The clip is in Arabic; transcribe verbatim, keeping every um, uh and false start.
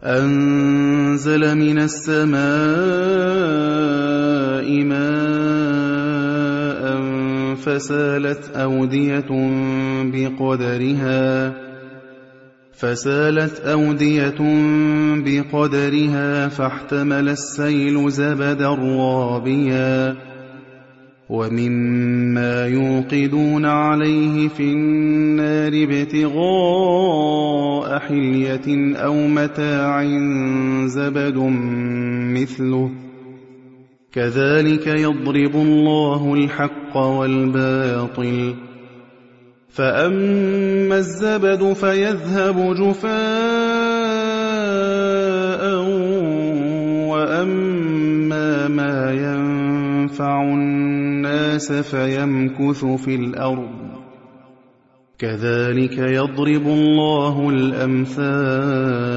أنزل من السماء ماء فسالت أودية بقدرها فسالت أودية بقدرها فاحتمل السيل زبدا رابيا ومما يوقدون عليه في النار ابتغاء حلية أو متاع زبد مثله كذلك يضرب الله الحق والباطل فأما الزبد فيذهب جفاء وأما ما ينفع الناس فيمكث في الأرض كذلك يضرب الله الأمثال